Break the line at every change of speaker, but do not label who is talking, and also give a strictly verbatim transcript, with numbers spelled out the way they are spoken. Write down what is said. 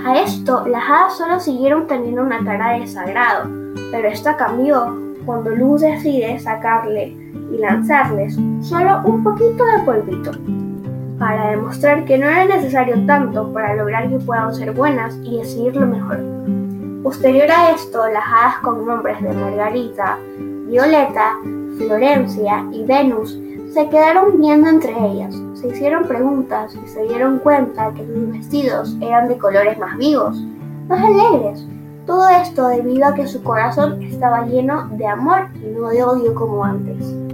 A esto, las hadas solo siguieron teniendo una cara de desagrado, pero esta cambió cuando Luz decide sacarle y lanzarles solo un poquito de polvito, para demostrar que no era necesario tanto para lograr que puedan ser buenas y decidir lo mejor. Posterior a esto, las hadas con nombres de Margarita, Violeta, Florencia y Venus se quedaron viendo entre ellas, se hicieron preguntas y se dieron cuenta que sus vestidos eran de colores más vivos, más alegres. Todo esto debido a que su corazón estaba lleno de amor y no de odio como antes.